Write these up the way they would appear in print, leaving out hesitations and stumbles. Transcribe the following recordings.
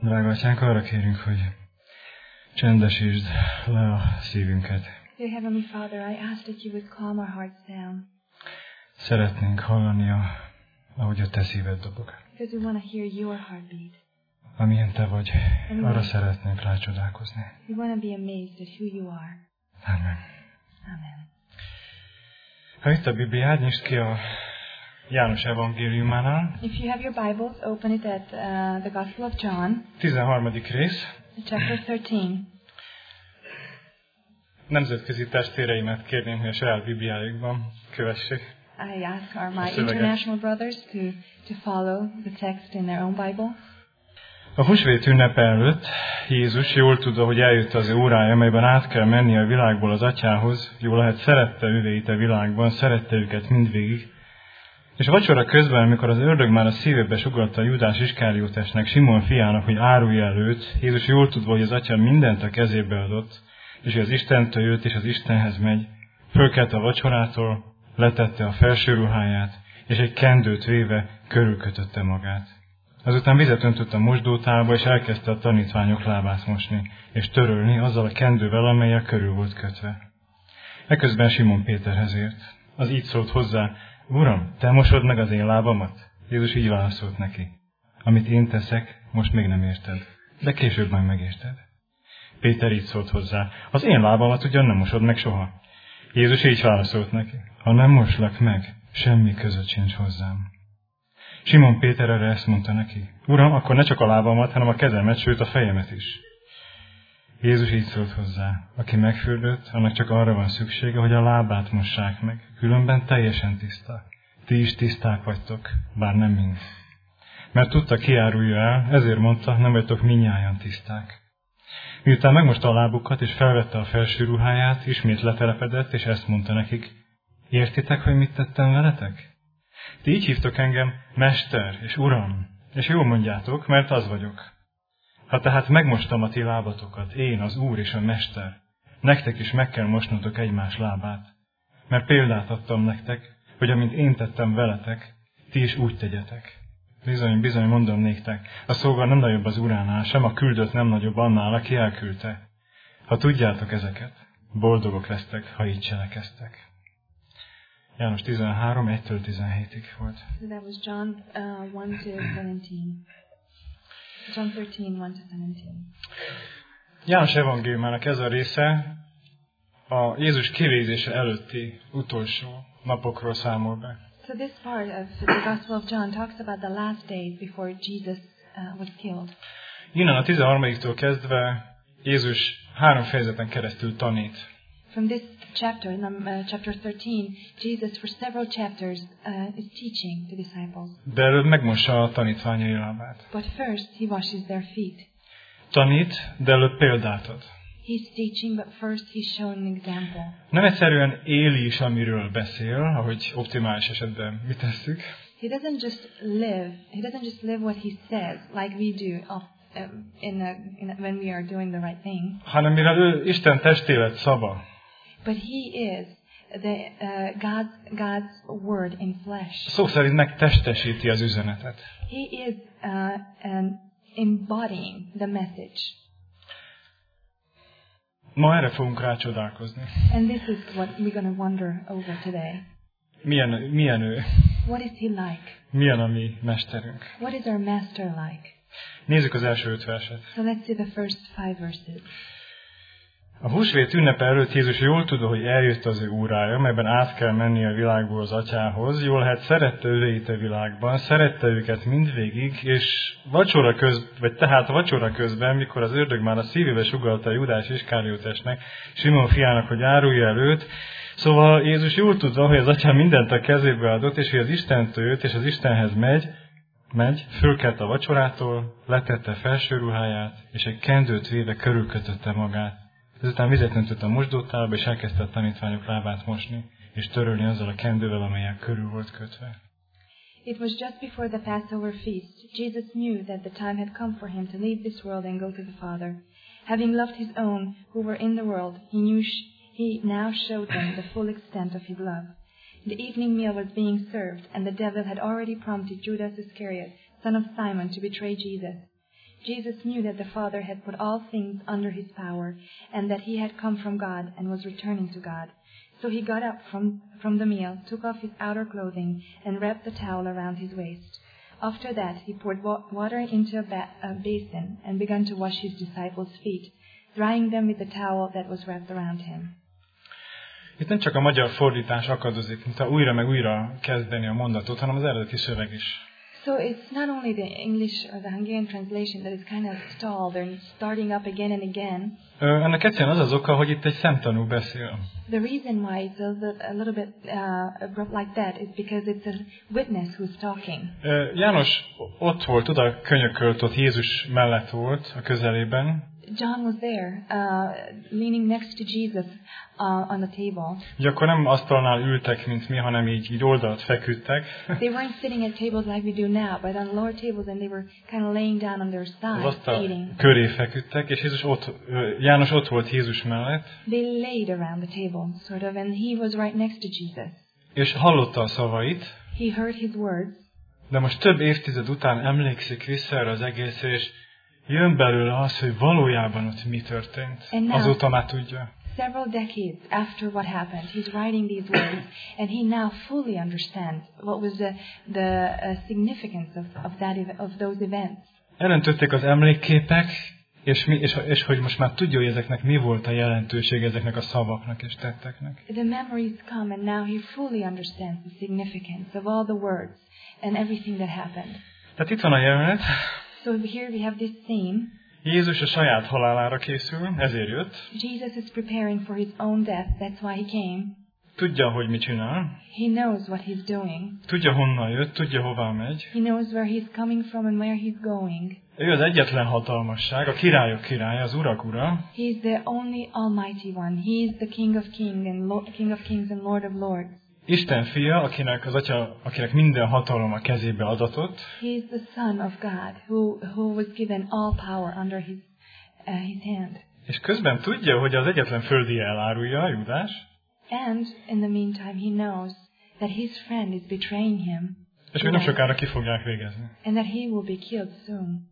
Drága Atyánk, arra kérünk, hogy csendesítsd le a szívünket. Dear Heavenly Father, I ask that you would calm our hearts down. Szeretnénk hallani, ahogy a te szíved dobog. Because we want to hear your heartbeat. Amilyen te vagy, arra szeretnénk rácsodálkozni. We want to be amazed at who you are. Amen. Amen. Ha itt a Bibliád, nyisd ki a János evangéliumánál. If you have your Bibles, open it at the Gospel of John, 13. rész. chapter 13. Nemzetközi testvéreimet kérném, hogy a saját Bibliájukban kövessék. I ask my international brothers to follow the text in their own Bible. A húsvét ünnepe előtt Jézus jól tudva, hogy eljött az ő órája, amelyben át kell menni a világból az Atyához, jól lehet szerette övéit a világban, szerette őket mindvégig. És a vacsora közben, amikor az ördög már a szívébe sugallta Júdás Iskáriótesnek, Simon fiának, hogy árulja el őt, Jézus jól tudva, hogy az Atya mindent a kezébe adott, és hogy az Istentől jött és az Istenhez megy, fölkelt a vacsorától, letette a felső ruháját, és egy kendőt véve körülkötötte magát. Azután vizet öntött a mosdótálba, és elkezdte a tanítványok lábát mosni, és törölni azzal a kendővel, amellyel körül volt kötve. Eközben Simon Péterhez ért. Az így szólt hozzá: Uram, te mosod meg az én lábamat? Jézus így válaszolt neki: Amit én teszek, most még nem érted, de később majd megérted. Péter így szólt hozzá: Az én lábamat ugyan nem mosod meg soha. Jézus így válaszolt neki: Ha nem moslak meg, semmi között sincs hozzám. Simon Péter erre ezt mondta neki: Uram, akkor ne csak a lábamat, hanem a kezemet, sőt a fejemet is. Jézus így szólt hozzá: Aki megfürdött, annak csak arra van szüksége, hogy a lábát mossák meg, különben teljesen tiszta. Ti is tiszták vagytok, bár nem mind. Mert tudta, ki árulja el, ezért mondta, nem vagytok mindnyájan tiszták. Miután megmosta a lábukat és felvette a felső ruháját, ismét letelepedett, és ezt mondta nekik: Értitek, hogy mit tettem veletek? Ti így hívtok engem Mester és Uram, és jól mondjátok, mert az vagyok. Ha tehát megmostam a ti lábatokat, én, az Úr és a Mester, nektek is meg kell mosnotok egymás lábát. Mert példát adtam nektek, hogy amint én tettem veletek, ti is úgy tegyetek. Bizony, bizony, mondom néktek, a szolga nem nagyobb az uránál, sem a küldött nem nagyobb annál, aki elküldte. Ha tudjátok ezeket, boldogok lesztek, ha így cselekeztek. János 13, 1-től 17-ig volt. So that was John 1-17. John 13, 1-17. János evangéliumának ez a része a Jézus kivégzése előtti utolsó napokról számol be. So this part of the Gospel of John talks about the last days before Jesus was killed. Innen a 13-től kezdve Jézus 3 fejezeten keresztül tanít. From this chapter, chapter 13, Jesus for several chapters is teaching the disciples. De előbb megmossa a tanítványai lábát. But first he washes their feet. Tanít, de előbb példát ad. He's teaching, but first he's showing an example. Nem egyszerűen éli is, amiről beszél, ahogy optimális esetben mit tesszük. He doesn't just live what he says, like we do when we are doing the right thing. Hanem mivel ő Isten testélet szava. But he is God's word in flesh. Szó szerint megtestesíti az üzenetet. He is embodying the message. Ma erre fogunk rácsodálkozni. And this is what we're going to wonder over today. Milyen ő? What is he like? Milyen a mi mesterünk? What is our master like? Nézzük az első 5 verset. So let's see the first 5 verses. A húsvét ünnepe előtt Jézus jól tudta, hogy eljött az ő órája, melyben át kell menni a világból az Atyához. Jól lehet szerette övéit a világban, szerette őket mindvégig, és vacsora közben, mikor az ördög már a szívébe sugallta Júdás Iskáriótesnek, Simon fiának, hogy árulja el őt. Szóval Jézus jól tudta, hogy az Atya mindent a kezébe adott, és hogy az Istentől jött, és az Istenhez megy, fölkelt a vacsorától, letette felső ruháját, és egy kendőt véve körülkötötte magát. Ezután vizet öntött a mosdótálba, és elkezdte a tanítványok lábát mosni, és törölni azzal a kendővel, amellyel körül volt kötve. It was just before the Passover feast. Jesus knew that the time had come for him to leave this world and go to the Father. Having loved his own who were in the world, he now showed them the full extent of his love. The evening meal was being served, and the devil had already prompted Judas Iscariot, son of Simon, to betray Jesus. Jesus knew that the Father had put all things under his power, and that he had come from God and was returning to God. So he got up from the meal, took off his outer clothing, and wrapped the towel around his waist. After that, he poured water into a basin and began to wash his disciples' feet, drying them with the towel that was wrapped around him. Itt nem csak a magyar fordítás akadozik, mint újra meg újra kezdeni a mondatot, hanem az eredeti szöveg is. So it's not only the English or the Hungarian translation that is kind of stalled and starting up again and again. Ennek egyszerűen az oka, hogy itt egy szemtanú beszél. The reason why it's a little bit abrupt like that is because it's a witness who's talking. János ott volt, oda könyökölt, ott Jézus mellett volt a közelében. John was there, leaning next to Jesus on the table. Ugye akkor nem asztalnál ültek, mint mi, hanem így oldalt feküdtek. They weren't sitting at tables like we do now, but on lower tables, and they were kind of laying down on their sides, eating. Köré feküdtek, és János ott volt Jézus mellett. They laid around the table, sort of, and he was right next to Jesus. És hallotta a szavait. He heard his words. De most több évtized után emlékszik vissza erre az egészre, és jön belőle az, hogy valójában ott mi történt. Azóta már tudja. Several decades after what happened, he's writing these words, and he now fully understands what was the significance of those events. Elöntötték az emlékképek, és hogy most már tudja, hogy ezeknek mi volt a jelentőség, ezeknek a szavaknak és tetteknek. The memories come, and now he fully understands the significance of all the words and everything that happened. Tehát itt van a jelenet. So here we have this scene. Jézus a saját halálára készül, ezért jött. Jesus is preparing for his own death, that's why he came. Tudja, hogy mit csinál. He knows what he's doing. Tudja, honnan jött, tudja, hová megy. He knows where he's coming from and where he's going. Ő az egyetlen hatalmasság, a királyok királya, az urak ura. He's the only almighty one. He's the King of Kings and Lord of Lords. Isten fia, akinek minden hatalom a kezébe adatott. He's the Son of God, who was given all power under his hand. És közben tudja, hogy az egyetlen földi elárulja, Júdás. And in the meantime, he knows that his friend is betraying him. És hogy nem sokára ki fogják végezni. And that he will be killed soon.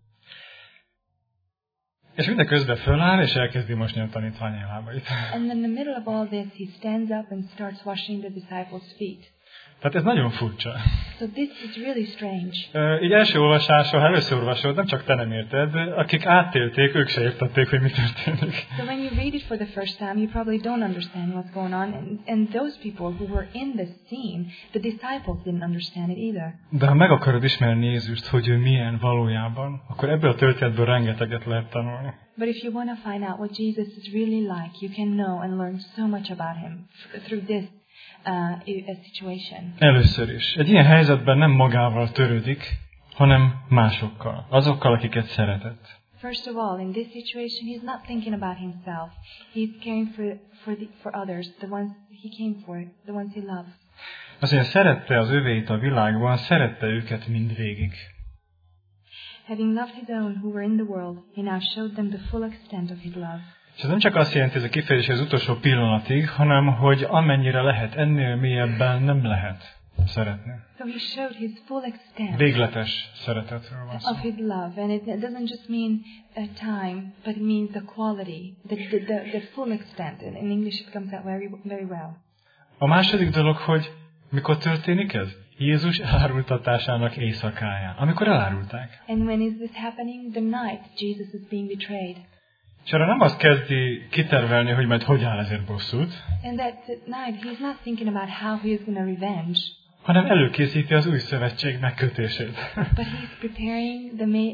És mindeközben föláll, és elkezdi mosni a tanítványai lábait. And in the middle of all this, he stands up and starts washing the disciples' feet. Tehát ez nagyon furcsa. So this is really strange. Így első olvasásra, ha először olvasod, nem csak te nem érted, akik átélték, ők se értették, hogy mi történik. So when you read it for the first time, you probably don't understand what's going on. And those people who were in this scene, the disciples didn't understand it either. De ha meg akarod ismerni Jézust, hogy ő milyen valójában, akkor ebből a történetből rengeteget lehet tanulni. But if you want to find out what Jesus is really like, you can know and learn so much about him through this a situation. Először is. Egy ilyen helyzetben nem magával törődik, hanem másokkal. Azokkal, akiket szeretett. First of all, in this situation, he's not thinking about himself. He's caring for others, the ones he came for, the ones he loves. Azt mondja, szerette az övéit a világban, szerette őket mindvégig. Having loved his own who were in the world, he now showed them the full extent of his love. És ez nem csak azt jelenti, ez a kifejezés az utolsó pillanatig, hanem hogy amennyire lehet, ennél mélyebben nem lehet szeretni. So he showed his full extent. Végletes szeretetről van szó. Of his love, and it doesn't just mean a time, but it means the quality, the full extent. In English it comes out very well. A második dolog, hogy mikor történik ez? Jézus elárultatásának éjszakáján, amikor elárulták. And when is this happening? The night Jesus is being betrayed. És arra nem azt kezdi kitervelni, hogy majd hogy áll ezért bosszút. And that night he's not thinking about how he is going to revenge. Hanem előkészíti az új szövetség megkötését. But he's preparing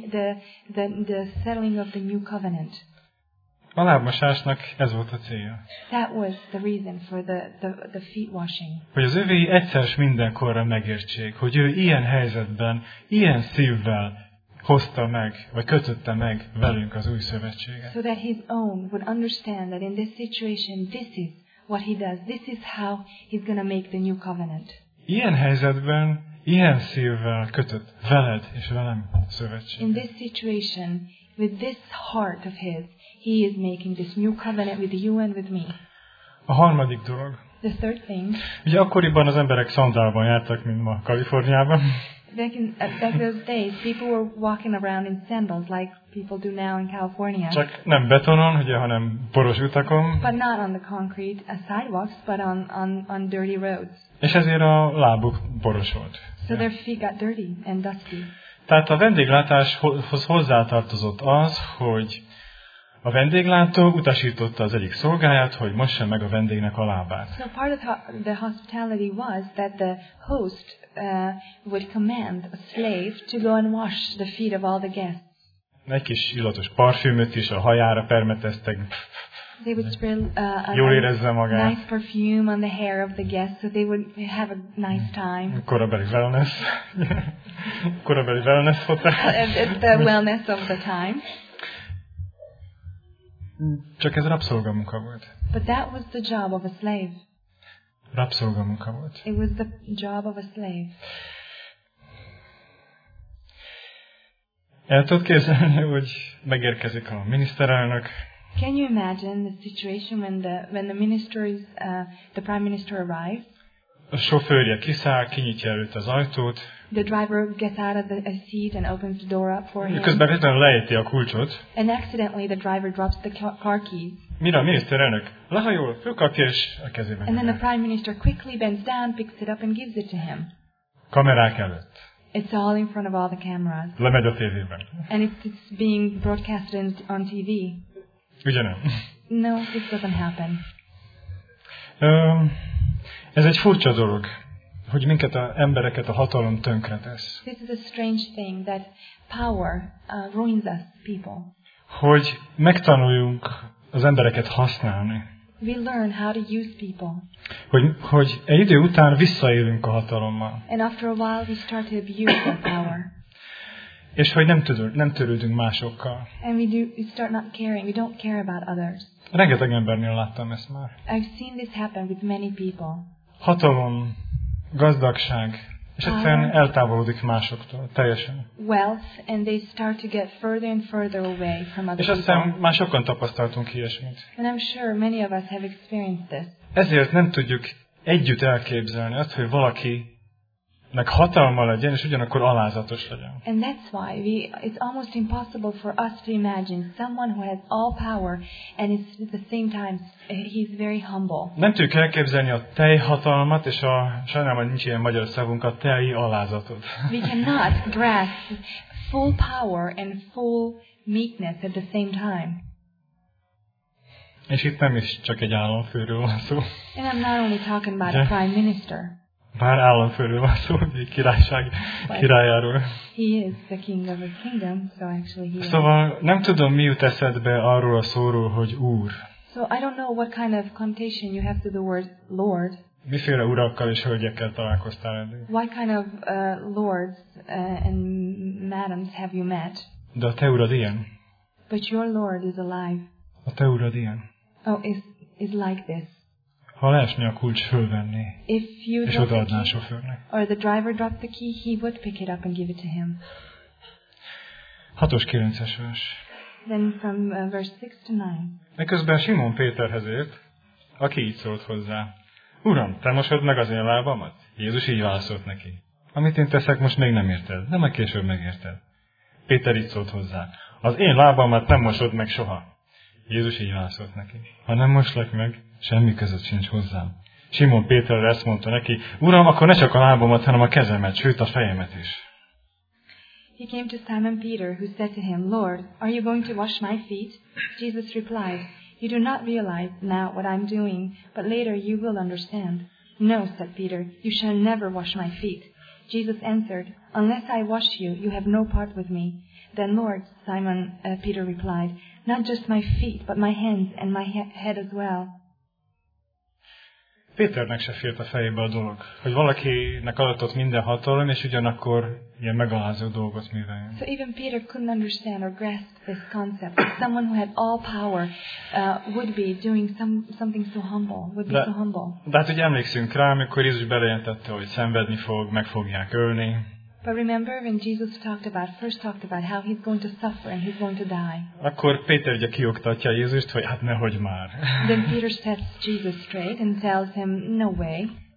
the settling of the new covenant. A lábmosásnak ez volt a célja. That was the reason for the feet washing. Hogy az övéi egyszer s mindenkorra megértsék, hogy ő ilyen helyzetben, ilyen szívvel hozta meg, vagy kötötte meg velünk az új szövetséget. So that his own would understand that in this situation, this is what he does. This is how he's going to make the new covenant. Ilyen helyzetben, ilyen szívvel kötött veled és velem szövetséget. In this situation, with this heart of his, he is making this new covenant with you and with me. A harmadik dolog. The third thing. Ugye akkoriban az emberek szandálban jártak, mint ma Kaliforniában. back those days, people were walking around in sandals like people do now in California. Csak nem betonon, ugye, hanem poros utakon. But not on the concrete sidewalks, but on dirty roads. És ezért a lábuk poros volt. So their feet got dirty and dusty. Tehát a vendéglátáshoz hozzátartozott az, hogy a vendéglátó utasította az egyik szolgáját, hogy mossa meg a vendégnek a lábát. So part of the hospitality was that the host would command a slave to go and wash the feet of all the guests. Egy kis illatos parfümöt is a hajára permeteztek. They would spray Jól érezze magát. nice perfume on the hair of the guests, so they would have a nice time. Korabeli wellness. Korabeli wellness hotel. The wellness of the time. Csak ez rabszolgamunka volt. But that was the job of a slave. Rabszolgamunka volt. It was the job of a slave. El tudod képzelni, hogy megérkezik a miniszterelnök. Can you imagine the situation when the prime minister arrives? A sofőrje kiszáll, kinyitja előtt az ajtót. The driver gets out of the seat and opens the door up for him. Közben véletlenül lejti a kulcsot. And accidentally the driver drops the car keys. Mire a miniszterelnök lehajol, fölkapja és a kezében. And then the prime minister quickly bends down, picks it up and gives it to him. Kamerák előtt. It's all in front of all the cameras. Lemegy a tévében. And it's being broadcasted on TV. Ugye nem? No, this doesn't happen. Ez egy furcsa dolog, hogy minket az embereket a hatalom tönkretesz. This is a strange thing that power ruins us, people. Hogy megtanuljunk az embereket használni. We learn how to use people. Hogy egy idő után visszaélünk a hatalommal. And after a while we start to abuse that power. És hogy nem törődünk másokkal. And we start not caring. We don't care about others. Rengeteg embernél láttam ezt már. I've seen this happen with many people. Hatalom, gazdagság, és egyszerűen eltávolodik másoktól, teljesen. Wealth, and they start to get further and further away from other és people. aztán már sokan tapasztaltunk ilyesmit. And I'm sure many of us have experienced this. Ezért nem tudjuk együtt elképzelni azt, hogy valakinek hatalma legyen, és ugyanakkor alázatos legyen. And that's why it's almost impossible for us to imagine someone who has all power and is at the same time he's very humble. Nem tudjuk elképzelni a teljhatalmat, és sajnálom, hogy nincs ilyen magyar szavunk, a telj alázatot. We cannot grasp full power and full meekness at the same time. És itt nem is csak egy államfőről van szó. And I'm not only talking about a prime minister. Bár államfőről van szó, egy királyság királyáról. He is the king of a kingdom, so actually he is. Szóval nem tudom, mi jut eszedbe arról a szóról, hogy úr. So I don't know what kind of connotation you have to the word Lord. Miféle urakkal és hölgyekkel találkoztál eddig? What kind of lords and madams have you met? De a te urad ilyen. But your Lord is alive. A te urad ilyen. Oh, is like this. Ha leesni a kulcs, fölvenné, és odaadná a sofőrnek. Or the driver dropped the key, he would pick it up and give it to him. 6-9 vers. Then from verse 6 to 9. Eközben Simon Péterhez ért, aki így szólt hozzá. Uram, te mosod meg az én lábamat? Jézus így válaszolt neki. Amit én teszek, most még nem érted, de majd később megérted. Péter így szólt hozzá. Az én lábamat nem mosod meg soha. Jézus így válaszolt neki. Ha nem moslak meg, semmi között sincs hozzám. Simon Péter ezt mondta neki, Uram, akkor ne csak a lábamat, hanem a kezemet, sőt a fejemet is. He came to Simon Peter, who said to him, Lord, are you going to wash my feet? Jesus replied, You do not realize now what I'm doing, but later you will understand. No, said Peter, you shall never wash my feet. Jesus answered, Unless I wash you, you have no part with me. Then, Lord, Simon Peter replied, Not just my feet, but my hands and my head as well. Péternek se fért a fejébe a dolog, hogy valakinek adatott minden hatalom, és ugyanakkor ilyen megalázó dolgot műveljen. So even Peter couldn't understand or grasp this concept that someone who had all power would be doing something so humble, would be so humble. De hát ugye emlékszünk rá, amikor Jézus bejelentette, hogy szenvedni fog, meg fogják ölni. But remember when Jesus first talked about how he's going to suffer and he's going to die. Akkor Péter ugye kioktatja Jézust, hogy hát nehogy már. Then Peter sets Jesus straight and tells him, no way.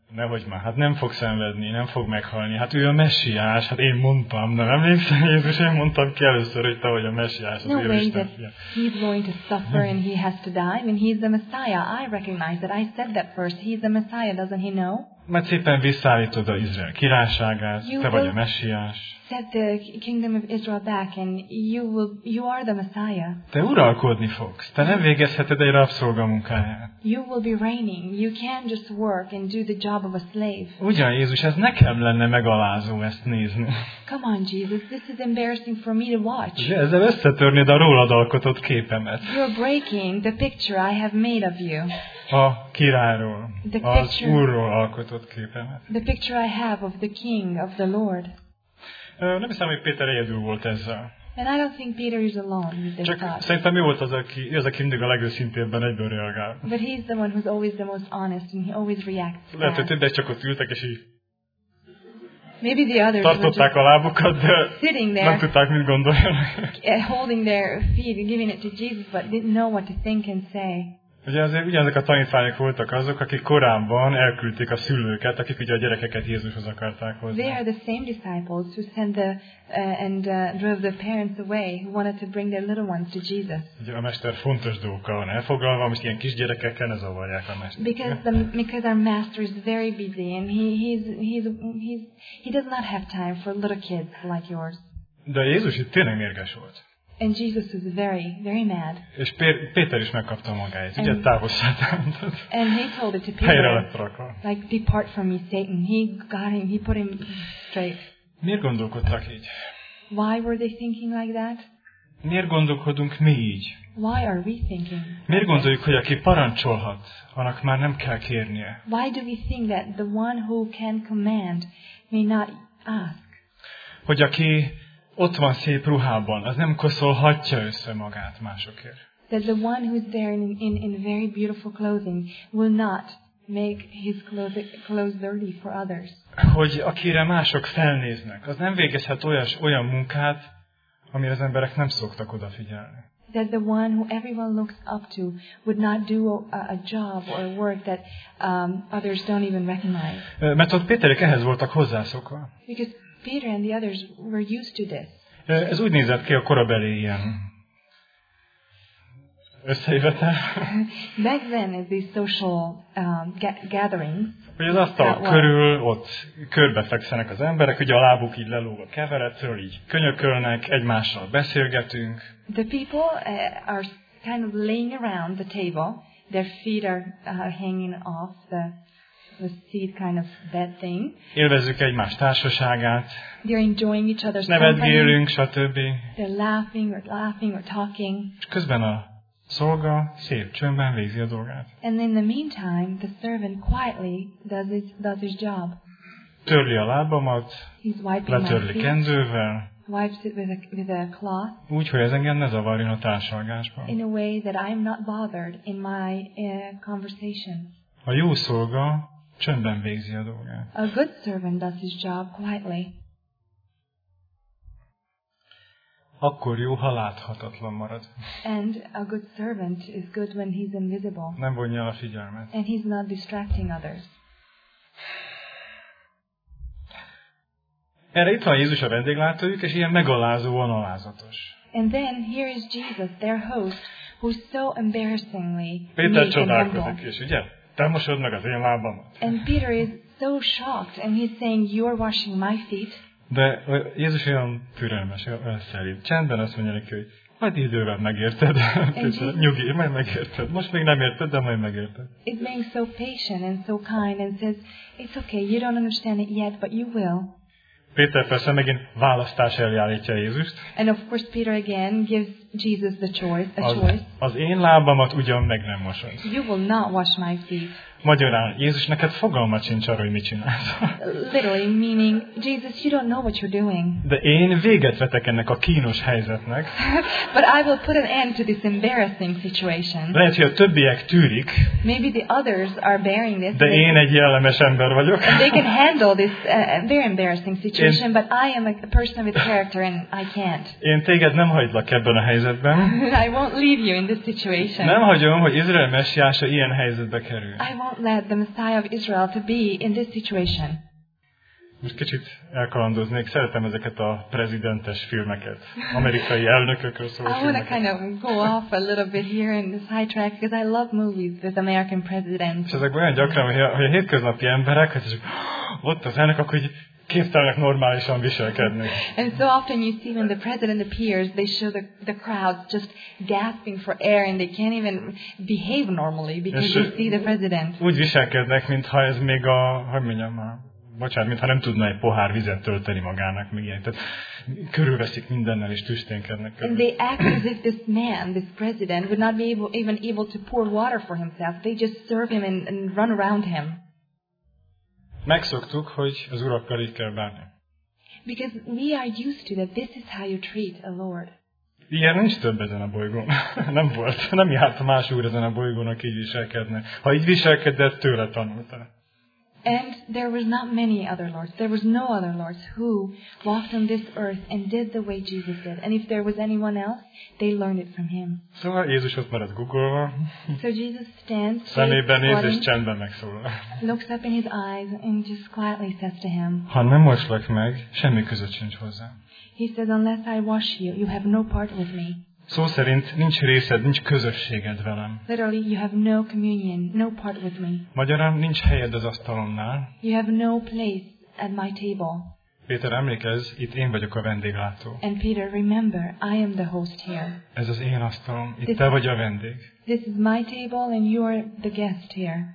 Nehogy már, hát nem fog szenvedni, nem fog meghalni. Hát ő a messiás, hát én mondtam, nem emlékszem, Jézus, én mondtam ki először, hogy te vagy a messiás. No way that he's going to suffer and he has to die when he's the Messiah. I recognize that. I said that first. He's the Messiah, doesn't he know? Mert szépen visszaállítod a Izrael királyságát, te vagy a messiás. Set the kingdom of Israel back and you are the Messiah. Te uralkodni fogsz. Te nem végezheted egy rabszolgamunkáját. You will be reigning. You can't just work and do the job of a slave. Ugyan Jézus, ez nekem lenne megalázó ezt nézni. Come on, Jesus, this is embarrassing for me to watch. Ezzel összetörnéd a rólad alkotott képemet. You're breaking the picture I have made of you. A királyról, az Úrról alkotott képemet. The picture I have of the King, of the Lord. Nem hiszem, hogy Péter egyedül volt ezzel. And I don't think Peter is alone with this thought. Szerintem ő volt az, aki mindig a legőszintébben egyből reagál. But he's the one who's always the most honest and he always reacts. Lehet, hogy többek csak ott ültek, és így maybe the others tartották a lábukat, de nem tudták, mit gondoljanak. Holding their feet and giving it to Jesus, but didn't know what to think and say. Ugye azért ugyanezek a tanítványok voltak azok, akik korábban elküldték a szülőket, akik ugye a gyerekeket Jézushoz akarták hozni. They are the same disciples who sent drove the parents away, who wanted to bring their little ones to Jesus. Ugye a mester fontos dolgokkal van elfoglalva, most ilyen kisgyerekekkel ne zavarják a mestert. Because our master is very busy and he does not have time for little kids like yours. De Jézus itt tényleg mérges volt. And Jesus was very, very mad. És Péter is megkapta magáit, ugye távolságtámadat. And he told it to Peter. Helyre lett rakva. Like, depart from me, Satan. He got him, he put him straight. Miért gondolkodtak így? Why were they thinking like that? Miért gondolkodunk mi így? Why are we thinking? Miért gondoljuk, hogy aki parancsolhat, annak már nem kell kérnie? Why do we think that the one who can command may not ask? Hogy aki ott van szép ruhában, az nem koszolhatja össze magát másokért. That the one who's there in very beautiful clothing will not make his clothes dirty for others. Hogy akire mások felnéznek, az nem végezhet olyan munkát, amire az emberek nem szoktak odafigyelni. That the one who everyone looks up to would not do a job or a work that others don't even recognize. Mert ott Péterek ehhez voltak hozzászokva. Because Peter and the others were used to this. Ez úgy nézett ki a korabeli ilyen összejövetel. Back then, in these social gatherings, hogy az asztal körül ott körbefekszenek az emberek, ugye a lábuk így lelóg a keveretről, így könyökölnek, egymással beszélgetünk. The people are kind of laying around the table. Their feet are hanging off the seat kind of bed thing. Élvezzük egymás társaságát. They're enjoying each other's nevetgélünk, stb. They're laughing or talking. És közben a szolga szép csöndben végzi a dolgát. And in the meantime, the servant quietly does his job. Törli a lábamat, letörli kendővel. Wipes it with a cloth. Úgy, hogy ez engem ne zavarjon a társalgásban. In a way that I'm not bothered in my conversation. A jó szolga csöndben végzi a dolgát. A good servant does his job quietly. Akkor jó, ha láthatatlan marad. And a good servant is good when he's invisible. Nem vonja a figyelmet. And he's not distracting others. Erre itt van Jézus a vendéglátójuk, és ilyen megalázóan alázatos. And then here is Jesus, their host, who's so embarrassingly Péter csodálkozik, és ugye? Te mosod meg az én lábamat. And Peter is so shocked, and he's saying, "You're washing my feet." De Jézus olyan türelmes, olyan szerint. Csendben azt mondja neki, hogy majd idővel megérted. Nyugi, majd megérted. Most még nem érted, de majd megérted. It's being so patient and so kind and says, "It's okay, you don't understand it yet, but you will." Péter persze megint választás elé állítja Jézust. And of course Peter again gives Jesus the choice. Az én lábamat ugyan meg nem mosod. You will not wash my feet. Magyarán, Jézus, neked fogalmat sincs arra, hogy mit csinálsz. Literally meaning, Jesus, you don't know what you're doing. De én véget vetek ennek a kínos helyzetnek. But I will put an end to this embarrassing situation. Lehet, hogy a többiek tűrik. Maybe the others are bearing this. De én egy jellemes ember vagyok. And they can handle this very embarrassing situation, but I am a person with character and I can't. Én téged nem hagylak ebben a helyzetben. helyzetben. I won't leave you in this situation. Nem hagyom, hogy Izrael messiása ilyen helyzetbe kerül. I won't let the Messiah of Israel to be in this situation. Most kicsit elkalandoznék, szeretem ezeket a prezidentes filmeket, amerikai elnökökről szóló I want to filmeket. kind of go off a little bit here in this high track because I love movies with American presidents. És ezek olyan gyakran, hogy a hétköznapi emberek, hogy csak ott az elnök, akkor így képtelenek normálisan viselkedni. And so often you see when the president appears, they show the crowds just gasping for air and they can't even behave normally because they see the president. Úgy viselkednek, mintha ez még hogy mondjam, bocsánat, mintha nem tudna egy pohár vizet tölteni magának, még ilyen. Tehát körülveszik mindennel és tüsténkednek. And they act as if this man, this president, would not be even able to pour water for himself. They just serve him and run around him. Megszoktuk, hogy az urakkal így kell bánni. Because we are used to that this is how you treat a Lord. Ilyen nincs több ezen a bolygón. Nem volt. Nem járt más úr ezen a bolygón, aki így viselkedne. Ha így viselkedett, tőle tanulta. And there was not many other lords. There was no other lords who walked on this earth and did the way Jesus did. And if there was anyone else, they learned it from him. Szóval Jézus ott marad guggolva. So Jesus stands, szemében néz és csendben megszólal. looks up in his eyes and just quietly says to him, ha nem moslak meg, semmi között sincs hozzá. He says, unless I wash you, you have no part with me. Szó szerint nincs részed, nincs közösséged velem. Literally, you have no communion, no part with me. Magyarán nincs helyed az asztalomnál. You have no place at my table. Péter, emlékezz, itt én vagyok a vendéglátó. And Peter, remember, I am the host here. Ez az én asztalom, itt te vagy a vendég. This is my table and you are the guest here.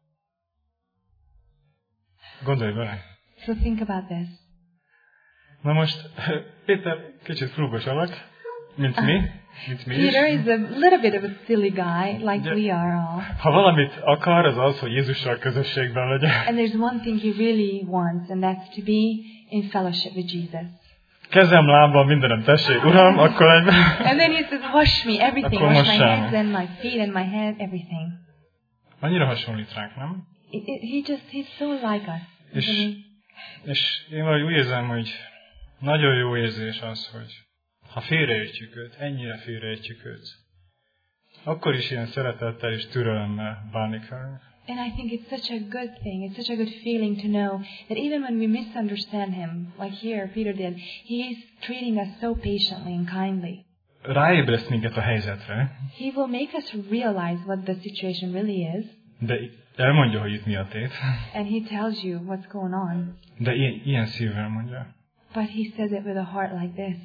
Gondolj bele. So think about this. Na most, Péter kicsit frúgos alak, mint mi. Peter is a little bit of a silly guy, like we are all. Ha valamit akar, az az, hogy Jézussal közösségben legyen. And there's one thing he really wants, and that's to be in fellowship with Jesus. Kezem, lábam, mindenem, tessék, Uram, akkor egy... And then he says, wash me, everything, wash my hands and my feet and my head, everything. Annyira hasonlít ránk, nem? He's so like us. És én valahogy úgy érzem, hogy nagyon jó érzés az, hogy ha félreértjük őt, ennyire félreértjük őt, akkor is ilyen szeretettel és türelemmel bánik velünk. And I think it's such a good thing, it's such a good feeling to know that even when we misunderstand him, like here Peter did, he is treating us so patiently and kindly. Ráébreszt minket a helyzetre. He will make us realize what the situation really is. De elmondja, hogy itt mi a tét. And he tells you what's going on. De ilyen szívvel mondja. But he says it with a heart like this.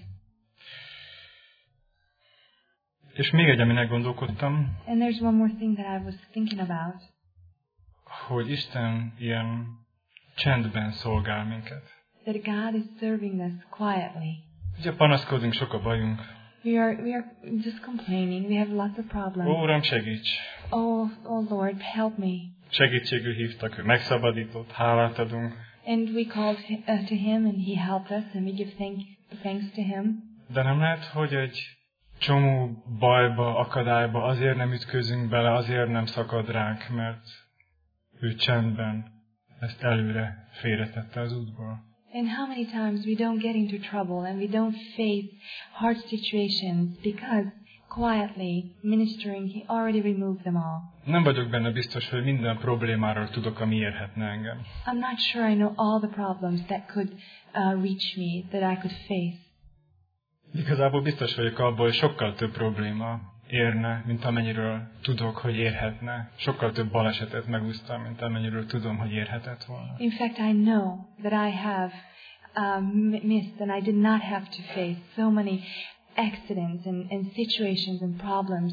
És még egy, amin gondolkodtam. And there's one more thing that I was thinking about. Hogy Isten ilyen csendben szolgál minket. That God is serving us quietly. Ugye panaszkodunk, sok a bajunk. We are just complaining. We have lots of problems. Ó, Uram, segíts! Oh Lord, help me. Segítségül hívtak, ő megszabadított, hálát adunk. And we called to him and he helped us and we give thanks to him. De nem lehet, hogy egy csomó bajba, akadályba azért nem ütközünk bele, azért nem szakad ránk, mert ő csendben ezt előre félretette az útból. And how many times we don't get into trouble and we don't face hard situations because quietly ministering, he already removed them all. Nem vagyok benne biztos, hogy minden problémáról tudok, ami érhetne engem. I'm not sure I know all the problems that could reach me, that I could face. Igazából biztos vagyok abban, hogy sokkal több probléma érne, mint amennyiről tudok, hogy érhetne. Sokkal több balesetet megúsztam, mint amennyiről tudom, hogy érhetett volna. In fact, I know that I have missed and I did not have to face so many accidents and situations and problems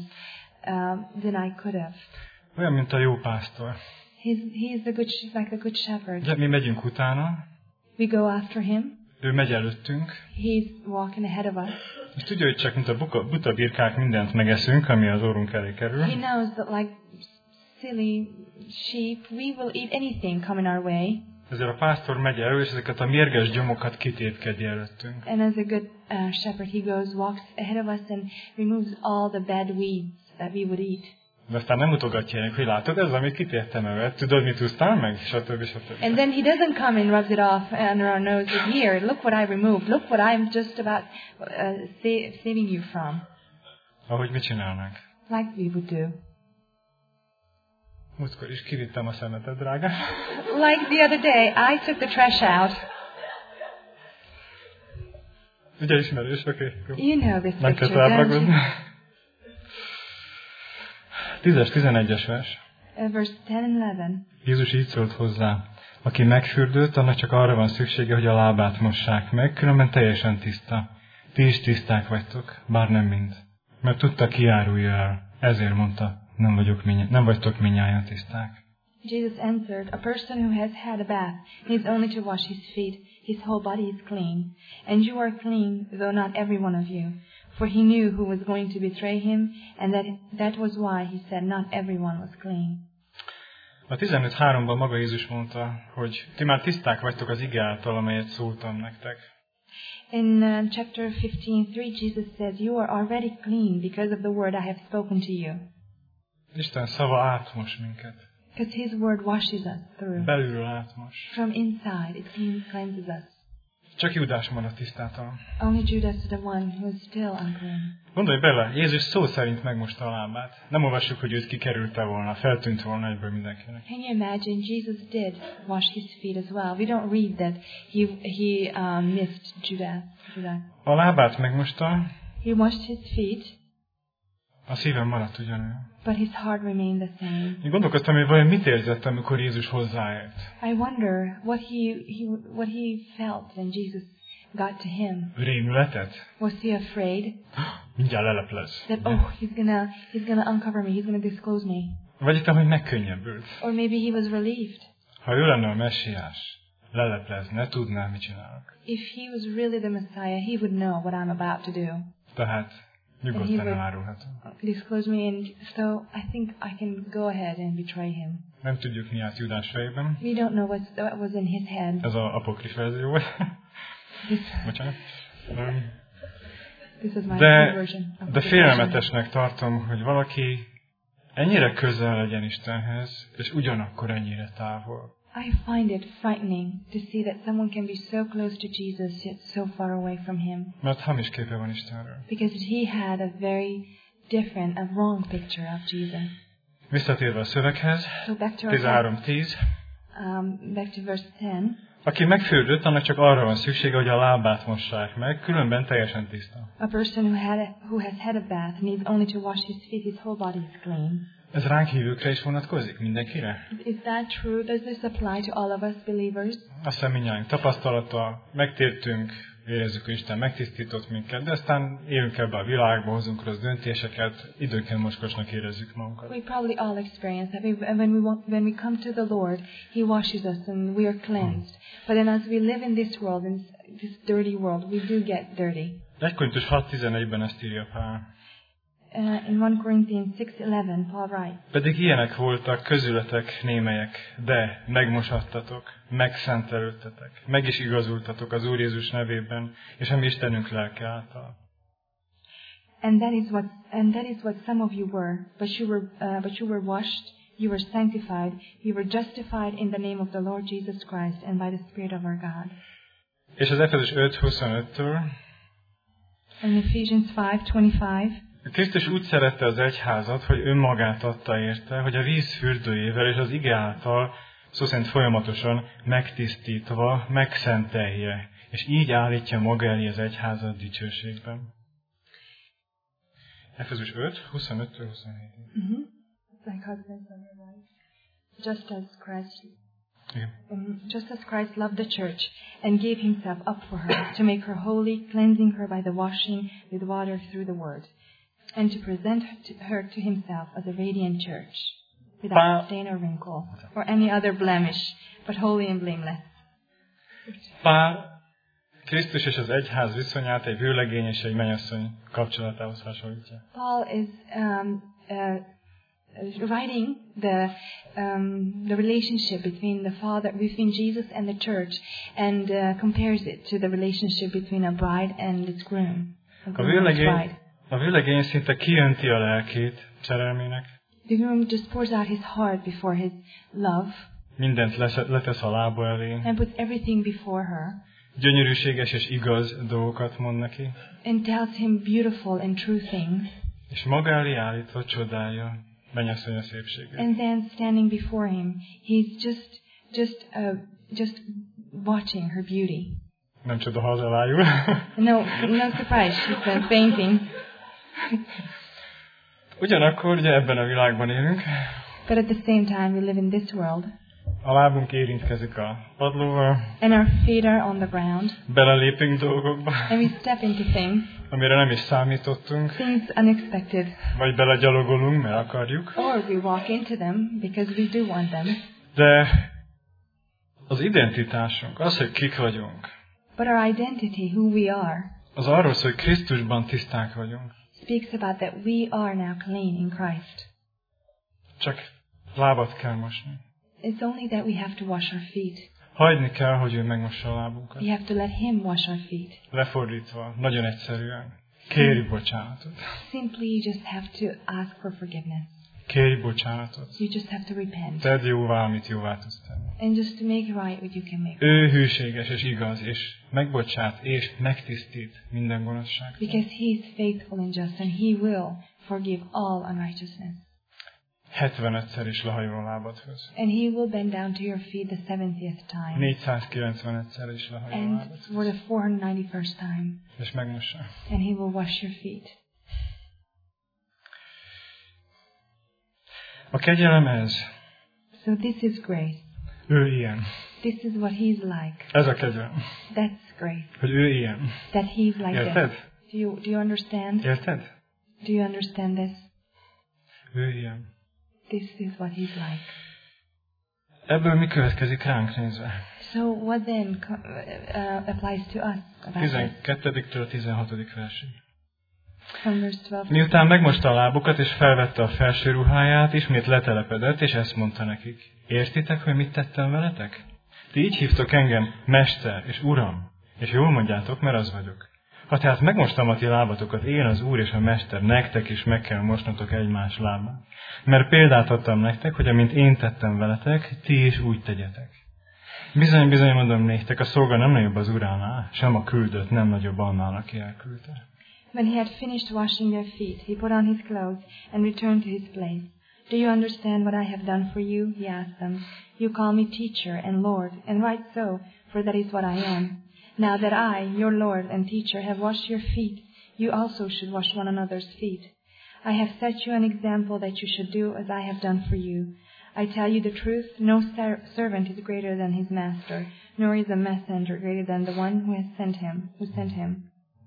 than I could have. Olyan, mint a jó pásztor. He's like the good shepherd. De mi megyünk utána. We go after him. Ő megy előttünk. He's walking ahead of us. És tudja, hogy csak mint a buta birkák mindent megeszünk, ami az orrunk elé kerül. He knows that like silly sheep, we will eat anything coming our way. Ezért a pásztor megy elő, és ezeket a mérges gyomokat kitépkedi előttünk. And as a good shepherd, he walks ahead of us and removes all the bad weeds that we would eat. De aztán nem mutogatja, hogy látod, ez amit kitéptem előtt, tudod, mit úsztál meg, stb. And then he doesn't come and rubs it off under our noses. Here, look what I removed. Look what I'm just about saving you from. Ahogy mit csinálnánk? Like we would do. Múltkor is kivittem a szemetet, drágám. Like the other day, I took the trash out. Ugye ismerős, oké. You know this Nem kell picture, don't ráragadni. you? 10-11-es vers. Verse 10 and 11. Jézus így szólt hozzá. Aki megfürdött, annak csak arra van szüksége, hogy a lábát mossák meg, különben teljesen tiszta. Ti is tiszták vagytok, bár nem mind. Mert tudta, ki árulja el. Ezért mondta, nem vagytok mindnyájan tiszták. Jesus answered, a person who has had a bath needs only to wash his feet. His whole body is clean. And you are clean, though not every one of you. For he knew who was going to betray him, and that was why he said not everyone was clean. A 15:3-ban maga Jézus mondta, hogy ti már tiszták vagytok az ige által, amelyet szóltam nektek. In chapter 15:3, Jesus says, you are already clean because of the word I have spoken to you. Isten szava átmos minket. Because his word washes us through. Belülről átmos. From inside, it cleanses us. Csak Júdás maradt tisztátalan. Only Judas is the one who is still unclean. Gondolj bele, Jézus szó szerint megmosta a lábát. Nem olvassuk, hogy őt kikerülte volna, feltűnt volna egyből mindenkinek. Can you imagine? Jesus did wash his feet as well. We don't read that he missed Judas. A lábát megmosta, He washed his feet, a szívem maradt ugyanolyan. but his heart remained the same. Én gondolkoztam, hogy vajon mit érzett, amikor Jézus hozzáért. I wonder what he felt when Jesus got to him. Rémületet? Was he afraid Mindjárt leleplez. that he's gonna uncover me, he's gonna disclose me, Vagy itt, hogy megkönnyebbült. or maybe he was relieved? Ha ő lenne a messiás, leleplezne, tudná, mit csinálok. If he was really the Messiah, he would know what I'm about to do. Tehát nyugodtan elárulhatom. Disclose me, and so I think I can go ahead and betray him. Nem tudjuk, mi állt Júdás fejében. We don't know what was in his head. Ez az apokrif verzió volt. Bocsánat. This is my version. De félelmetesnek tartom, hogy valaki ennyire közel legyen Istenhez, és ugyanakkor ennyire távol. I find it frightening to see that someone can be so close to Jesus yet so far away from him. Mert hamis képe van Istenről. Because he had a very different, a wrong picture of Jesus. Visszatérve a szöveghez, So back to 13:10. Back to verse 10. Aki megfürdött, annak csak arra van szüksége, hogy a lábát mossák meg, különben teljesen tiszta. A person who has had a bath needs only to wash his feet, his whole body is clean. Ez ránk hívőkre is vonatkozik? Mindenkire? Is that true? Does this apply to all of us believers? Azt hiszem mindjárt tapasztalata, megtértünk, érezzük, hogy Isten megtisztított minket, de aztán élünk ebbe a világba, hozunk rossz döntéseket, időnként mocskosnak érezzük magunkat. We probably all experience that. When we come to the Lord, He washes us and we are cleansed. But then as we live in this world, in this dirty world, we do get dirty. 1 Korintus 6:11-ben ezt írja Pál. In 1 Corinthians 6:11, Paul writes, Pedig ilyenek voltak közületek némelyek, de megmosattatok, megszentelődtetek, meg is igazultatok az Úr Jézus nevében, és a mi Istenünk lelke által. And that is what some of you were, but you were washed, you were sanctified, you were justified in the name of the Lord Jesus Christ and by the Spirit of our God. És az Efézus 5:25-től In Ephesians 5:25, Krisztus úgy szerette az egyházat, hogy önmagát adta érte, hogy a víz fürdőjével és az ige által, szó szerint folyamatosan megtisztítva, megszentelje, és így állítja maga elé az egyházat dicsőségben. Efézus 5:25-27. Just as Christ loved the church and gave himself up for her to make her holy, cleansing her by the washing with water through the word, and to present her to himself as a radiant church, without stain or wrinkle, or any other blemish, but holy and blameless. Pál Krisztus és az egyház viszonyát egy vőlegény és egy mennyasszony kapcsolatához hasonlítja. Paul is writing the relationship between Jesus and the church, and compares it to the relationship between a bride and its groom. A vőlegény szinte kiönti a lelkét szerelmének. The groom just pours out his heart before his love. Mindent letesz a lába elé. And puts everything before her. Gyönyörűséges és igaz dolgokat mond neki. And tells him beautiful and true things. És maga elé állítva csodálja mennyasszonya szépségét. And then standing before him, he's just watching her beauty. Nem csoda, ha az elájul. No surprise, she's fainting. Ugyanakkor ugye ebben a világban élünk. But at the same time, we live in this world. A lábunk érintkezik a padlóval. And our feet are on the ground. Belelépünk dolgokba. And we step into things. Amire nem is számítottunk. Things unexpected. Vagy belegyalogolunk, mert akarjuk. Or we walk into them because we do want them. De az identitásunk, az, hogy kik vagyunk. But our identity, who we are, az arról szól, hogy Krisztusban tiszták vagyunk. Speaks about that we are now clean in Christ. Csak lábat kell mosni. It's only that we have to wash our feet. Hagyni kell, hogy ő megmossa a lábunkat. We have to let him wash our feet. Lefordítva, nagyon egyszerűen. Kérjük bocsánatot. Simply you just have to ask for forgiveness. Kérj bocsánatot. You just have to repent. Tedd jóvá, amit jóvá tudsz tenni. And just to make right what you can make. Ő hűséges és igaz, és megbocsát, és megtisztít minden gonoszságtól. Because he is faithful and just, and he will forgive all unrighteousness. 75-szer is lehajol a lábadhoz. And he will bend down to your feet the 70th time. 495-szer is lehajol a And lábadhoz. for the 491st time. És megmossa. And he will wash your feet. A kegyelem ez. So this is grace. Ő ilyen. This is what he's like. Ez a kegyelem. That's grace. Hogy ő ilyen. That he's like Érted? this. Do you understand? Érted? Do you understand this? Ő ilyen. This is what he's like. Ebből mi következik ránk nézve? So what then applies to us about this? 12-től 16. versig. From verse 12. Miután megmosta a lábukat és felvette a felső ruháját, ismét letelepedett, és ezt mondta nekik. Értitek, hogy mit tettem veletek? Ti így hívtok engem Mester és Uram, és jól mondjátok, mert az vagyok. Ha tehát megmostam a ti lábatokat, én az Úr és a Mester, nektek is meg kell mosnotok egymás lábát. Mert példát adtam nektek, hogy amint én tettem veletek, ti is úgy tegyetek. Bizony, bizony mondom néktek, a szolga nem nagyobb az uránál, sem a küldött nem nagyobb annál, aki elküldte. When he had finished washing their feet, he put on his clothes and returned to his place. Do you understand what I have done for you? He asked them. You call me teacher and Lord, and right so, for that is what I am. Now that I, your Lord and teacher, have washed your feet, you also should wash one another's feet. I have set you an example that you should do as I have done for you. I tell you the truth, no servant is greater than his master, nor is a messenger greater than the one who sent him.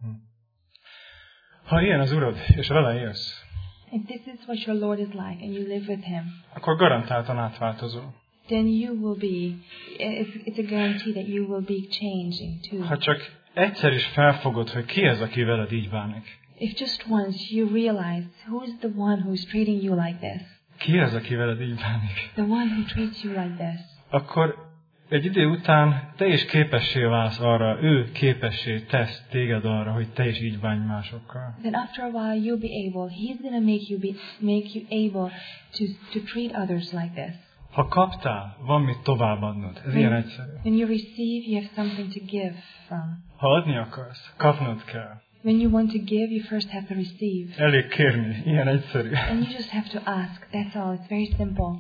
Ha ilyen az Urad, és vele élsz, if this is what your Lord is like, and you live with him, akkor garantáltan átváltozó. then you will be, it's a guarantee that you will be changing too. Ha csak egyszer is felfogod, hogy ki az, aki veled így bánik. If just once you realize who is the one who is treating you like this, Ki az, aki veled így bánik? the one who treats you like this, Akkor egy idő után te is képessé válsz arra, ő képessé tesz téged arra, hogy te is így bánj másokkal. then after a while you'll be able, he's going to make you able to treat others like this. Ha kaptál, van mit továbbadnod. Ez ilyen egyszerű. When you receive, you have something to give from. Ha adni akarsz, kapnod kell. When you want to give, you first have to receive. Elég kérni. Ilyen egyszerű. And you just have to ask. That's all. It's very simple.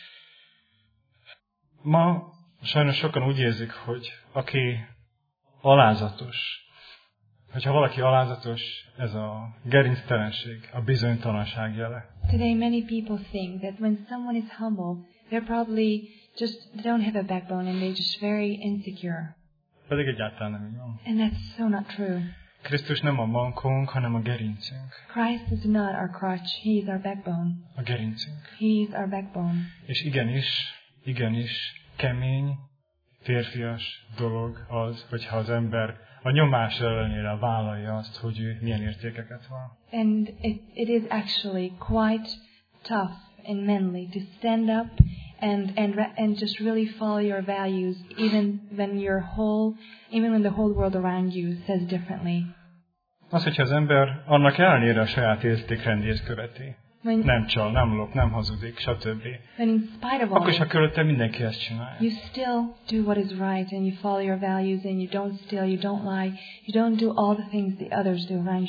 Ma sajnos sokan úgy érzik, hogy aki alázatos, hogyha valaki alázatos, ez a gerinctelenség, a bizonytalanság jele. Today many people think that when someone is humble, they're probably they don't have a backbone and they're just very insecure. Pedig egyáltalán nem így van. And that's so not true. Krisztus nem a mankónk, hanem a gerincünk. Christ is not our crutch. He is our backbone. A gerincünk. He is our backbone. És igenis, kemény, férfias dolog az, hogyha az ember a nyomás ellenére vállalja azt, hogy ő milyen értékeket van. And it is actually quite tough and manly to stand up and just really follow your values, even when the whole world around you says differently. Az, hogyha az ember annak ellenére a saját értékrendjét követi. Nem csal, nem lop, nem hazudik, stb. When in spite of all akkor is, ha körülöttem mindenki ezt csinálja. You still do what is right and you follow your values and you don't steal, you don't lie, you don't do all the things the others do around you.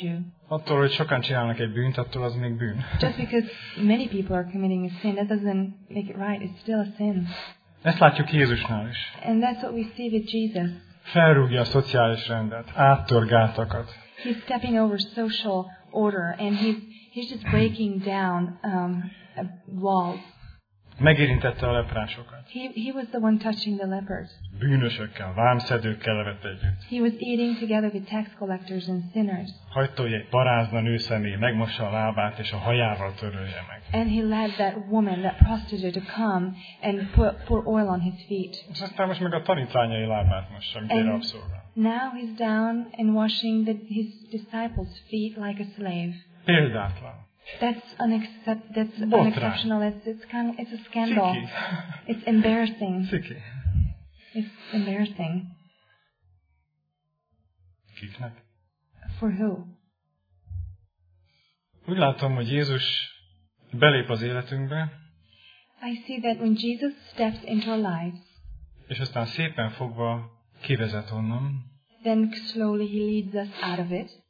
Attól, hogy sokan csinálnak egy bűnt, attól az még bűn. Just because many people are committing a sin, that doesn't make it right. It's still a sin. Ezt látjuk Jézusnál is. And that's what we see with Jesus. Felrúgja a szociális rendet, áttör gátakat. He's stepping over social order, and he's just breaking down walls. Megérintette a leprásokat. He was the one touching the lepers. Bűnösökkel, vámszedőkkel levett együtt. He was eating together with tax collectors and sinners. Hagyta, hogy egy parázna nőszemély megmossa a lábát és a hajával törölje meg. And he led that woman, that prostitute, to come and pour oil on his feet. És aztán most meg a tanítványai lábát mossa, mint egy rabszolga. Now he's down and washing his disciples' feet like a slave. Példátlan. That's unexceptional. It's a scandal. Ciki. It's embarrassing. Ciki. It's embarrassing. Kiknek? For who? Úgy látom, hogy Jézus belép az életünkbe, I see that when Jesus steps into our lives, és aztán szépen fogva kivezet onnan, then slowly he leads us out of it.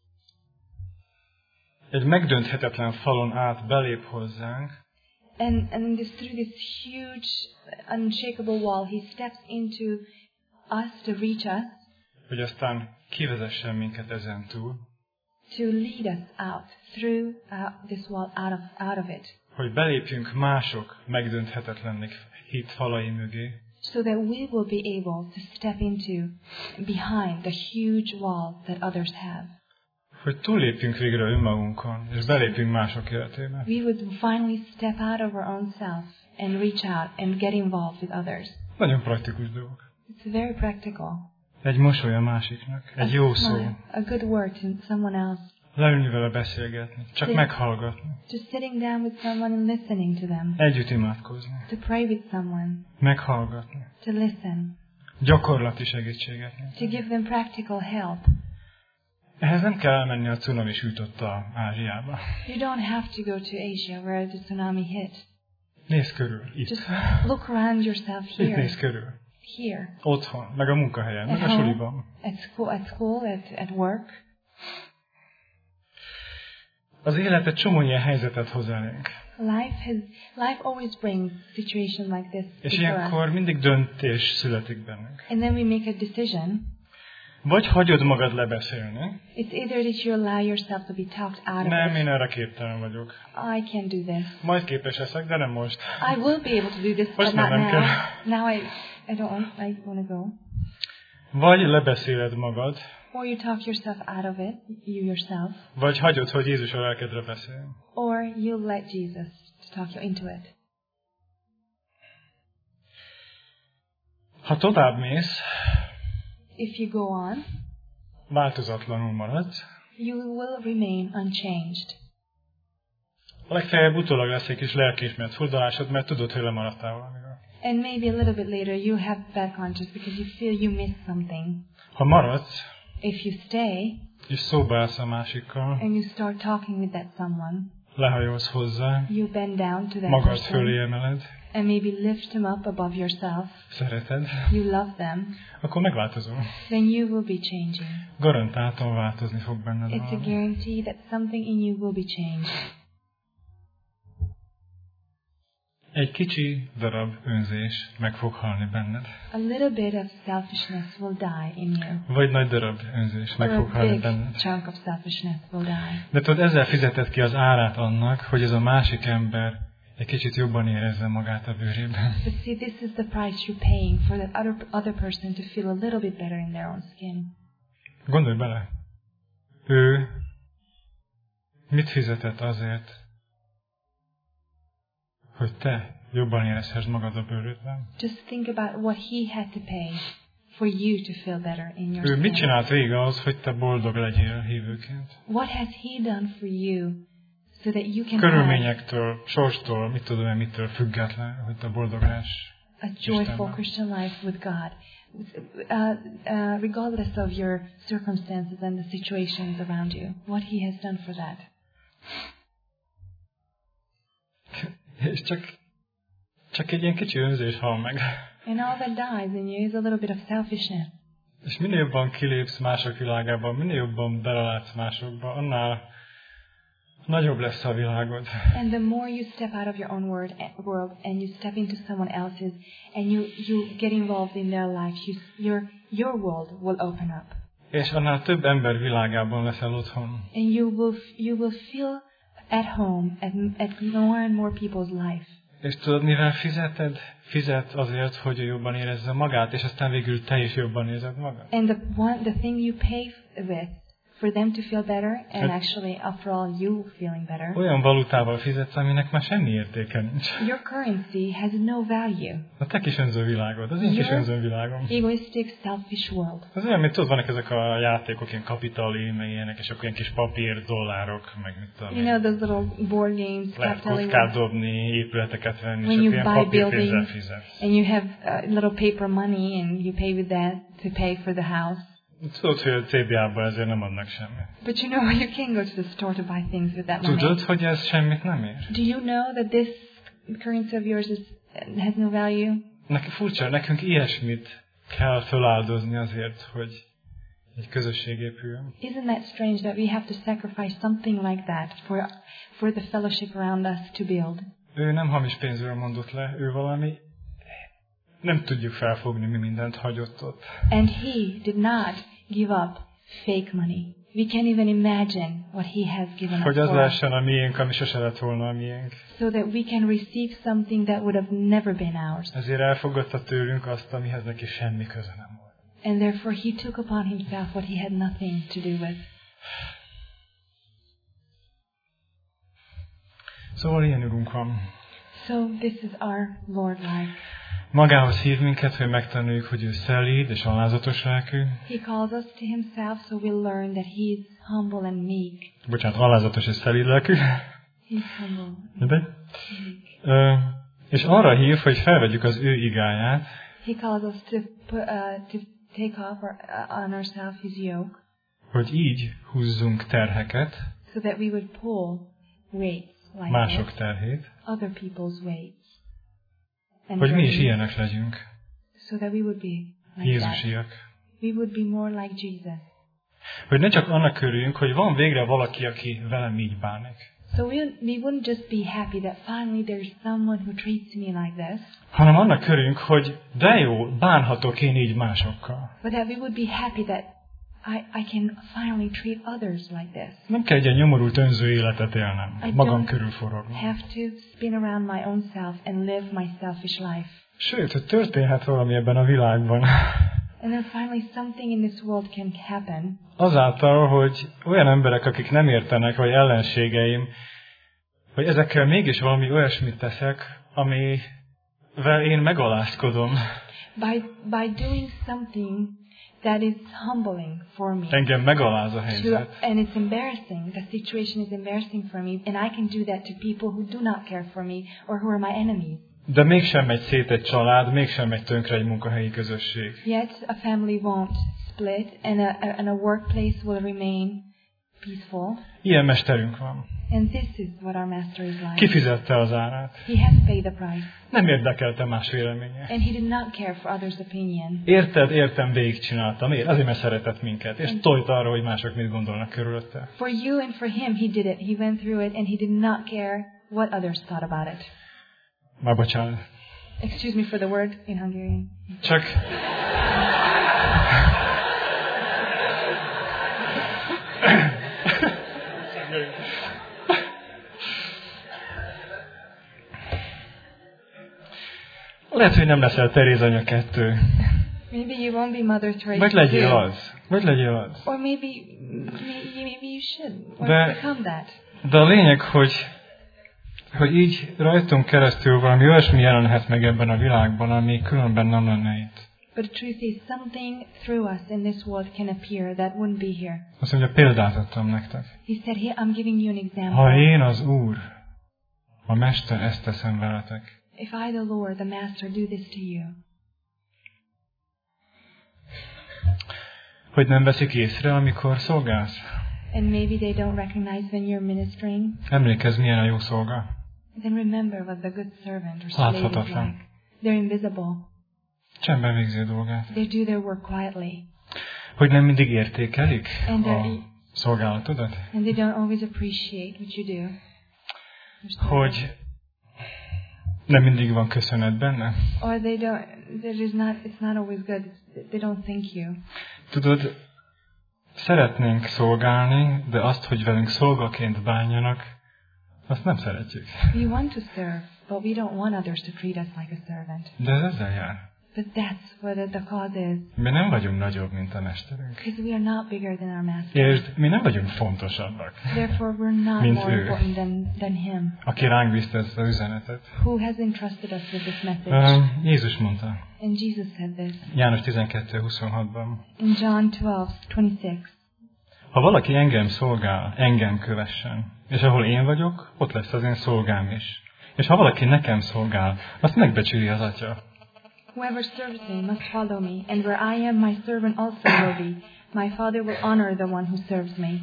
Egy megdönthetetlen falon át belép hozzánk, And through this huge, unshakable wall, he steps into us to reach us, hogy aztán kivezessen minket ezen túl, to lead us out through this wall, out of it, hogy belépjünk mások megdönthetetlennek hit falai mögé, so that we will be able to step into behind the huge wall that others have. hogy túllépjünk végre önmagunkon, és belépjünk mások életébe. We would finally step out of our own self and reach out and get involved with others. Nagyon praktikus dolgok. It's very practical. Egy mosoly a másiknak, egy jó szó, A good word to someone else. leülni vele beszélgetni, csak meghallgatni, Just sitting down with someone and listening to them. együtt imádkozni, To pray with someone. meghallgatni, To listen. gyakorlati segítséget. To give them practical help. Ehhez nem kell elmenni a cunami sütötte Ázsiába. You don't have to go to Asia where the tsunami hit. Nézz körül, itt. Just look around yourself Itt here. nézz körül. Here. Otthon, meg a munkahelyen, meg a home, suliban. at school, at work. Az élet egy csomó ilyen helyzetet hoz elénk. Life always brings situations like this. És ilyenkor mindig döntés születik bennünk. And then we make a decision. Vagy hagyod magad lebeszélni. It's either that you allow yourself to be talked out of Nem, it. én erre képtelen vagyok. I can't do this. Majd képes leszek, de nem most. I will be able to do this, Most but not nem now. kell. Now I don't. I want to go. Vagy lebeszéled magad, Or you talk yourself out of it, you yourself. vagy hagyod, hogy Jézus a lelkedre beszél. Or you let Jesus to talk you into it. Ha tovább mész, If you go on, változatlanul maradsz. you will remain unchanged. A legfeljebb utólag lesz egy kis lelkiismeret furdalásod, mert tudod, hogy lemaradtál valamiről. And maybe a little bit later you have bad conscience because you feel you missed something. Ha maradsz, If you stay és szóba állsz a másikkal, and you start talking with that someone, lehajolsz hozzá, you bend down to that magad fölé person emeled, and maybe lift them up above yourself. szereted, You love them. akkor megváltozol. Then you will be changing. Garantáltan változni fog benned It's a valami. guarantee that something in you will be changed. Egy kicsi darab önzés meg fog halni benned. A little bit of selfishness will die in you. Vagy nagy darab önzés meg Or fog a halni big benned. chunk of selfishness will die. De tudod, ezzel fizeted ki az árát annak, hogy ez a másik ember egy kicsit jobban érezze magát a bőrében. But see, this is the price you're paying for that other person to feel a little bit better in their own skin. Gondolj bele. Ő mit fizetett azért, hogy te jobban érezhessd magad a bőrödben? Just think about what he had to pay for you to feel better in your Ő mit skin. csinált végig ahhoz, hogy te boldog legyél hívőként? What has he done for you so that you can have Körülményektől, sorstól, mit tudom én, mitől független, hogy te boldog lehess. a joyful Istennel. Christian life with God, regardless of your circumstances and the situations around you? What he has done for that. És csak egy ilyen kicsi önzés hal meg. And all that dies in you is a little bit of selfishness. És minél jobban kilépsz mások világában, minél jobban belelátsz másokba, annál nagyobb lesz a világod. And the more you step out of your own world and you step into someone else's and you get involved in their life, your world will open up. És annál több ember világában leszel otthon. And you will feel at home at more and more people's life. És tudod, mivel fizet azért, hogy ő jobban érezze magát, és aztán végül te is jobban érzed magad. And the thing you pay with for them to feel better, and actually, after all, you feeling better. Olyan valutával fizetsz, aminek már semmi értéke nincs. Your currency has no value. A te kis önző világod, az én kis önző világom. Egoistic, selfish world. Az olyan, mint tudod, vannak ezek a játékok, ilyen kapitali, meg ilyenek, és akkor ilyen kis papír, dollárok, meg mit tudom. You know those little board games, lehet kockát dobni, épületeket venni, when és you ilyen buy buildings, fizetsz. and you have little paper money, and you pay with that to pay for the house. Tudod, hogy a CBA-ban ezért nem adnak semmit. But you know, you can go to the store to buy things with that money. Tudod, hogy ez semmit nem ér? Do you know that this currency of yours has no value? Furcsa, nekünk ilyesmit kell feláldozni azért, hogy egy közösség épüljön. Isn't that strange that we have to sacrifice something like that for the fellowship around us to build? Ő nem hamis pénzről mondott le, ő valami, nem tudjuk felfogni, mi mindent hagyott ott. And he did not give up fake money. We can't even imagine what he has given us. Hogy az lehessen a miénk, ami sose lett volna a miénk. So that we can receive something that would have never been ours. Ezért elfogadta tőlünk azt, amihez neki semmi köze nem volt. And therefore he took upon himself what he had nothing to do with. Szóval ilyen Urunk van. So this is our Lord like. Magához hív minket, hogy megtanuljuk, hogy ő szelíd és alázatos lelkű. He calls us to himself, so we'll learn that he is humble and meek. Bocsánat, alázatos és szelíd lelkű. He's humble. De? És arra hív, hogy felvegyük az ő igáját. He calls us to take off on ourselves his yoke. Hogy így húzzunk terheket. So that we would pull weights like mások terhét. Other people's weights. Hogy mi is ilyenek legyünk. So that we would be like Jézusiak. We would be more like Jesus. Hogy ne csak annak örüljünk, hogy van végre valaki, aki velem így bánik. So we wouldn't just be happy that finally there's someone who treats me like this. Hanem annak örüljünk, hogy de jó, bánhatok én így másokkal. But that we would be happy that I can finally treat others like this. Nem kell egy ilyen nyomorult önző életet élnem, magam körül forogni. I have to spin around my own self and live my selfish life. Sőt, hogy történhet valami ebben a világban. And then finally something in this world can happen. Azáltal, hogy olyan emberek, akik nem értenek, vagy ellenségeim, hogy ezekkel mégis valami olyasmit teszek, amivel én megalázkodom. By doing something that is humbling for me. Engem megaláz a helyzet. And it's embarrassing. The situation is embarrassing for me, and I can do that to people who do not care for me or who are my enemies. De mégsem megy szét egy család, mégsem megy tönkre egy munkahelyi közösség. Yet a family won't split, and a workplace will remain peaceful. Ilyen mesterünk van. And this is what our master is like. Kifizette az árát. He has paid the price. Nem érdekelte más véleménye. And he did not care for others' opinion. Értem, végigcsináltam. Azért, mert szeretett minket. És tolt arra, hogy mások mit gondolnak körülötte. For you and for him, he did it. He went through it, and he did not care what others thought about it. Már bocsánat. Excuse me for the word in Hungarian. Csak... Lehet, hogy nem leszel Teréz anya 2. Maybe you won't be Mother Teresa. Vagy legyél az. Or maybe you should. Or become that. De a lényeg, hogy így rajtunk keresztül valami olyasmi jelenhet meg ebben a világban, ami különben nem lenne itt. But the truth is, something through us in this world can appear that wouldn't be here. Azt mondja, példát adtam nektek. He said, I'm giving you an example. Ha én az Úr, a Mester, ezt teszem veletek. If I, the Lord, the Master, do this to you. Hogy nem veszik észre, amikor szolgálsz. And maybe they don't recognize when you're ministering. Emlékezz, milyen a jó szolga. Then remember what the good servant or slave is like. They're invisible. Csendben végzi a dolgát. They do their work quietly. Hogy nem mindig értékelik szolgálatodat? And they don't always appreciate what you do. Hogy nem mindig van köszönet benne? Or they don't, it's not always good. They don't thank you. Tudod, szeretnénk szolgálni, de azt, hogy velünk szolgaként bánjanak, azt nem szeretjük. We want to serve, but we don't want others to treat us like a servant. De ez ezzel jár. But that's what the cause is. Mi nem vagyunk nagyobb, mint a mesterünk. Because we are not bigger than our master. És mi nem vagyunk fontosabbak, Therefore we're not mint more ő, important than him. aki ránk bízta ezt az üzenetet. Who has entrusted us with this message? Jézus mondta, And Jesus said this. János 12:26-ban. In John 12:26. Ha valaki engem szolgál, engem kövessen. És ahol én vagyok, ott lesz az én szolgám is. És ha valaki nekem szolgál, azt megbecsüli az Atya. Whoever serves me must follow me, and where I am, my servant also will be. My Father will honor the one who serves me.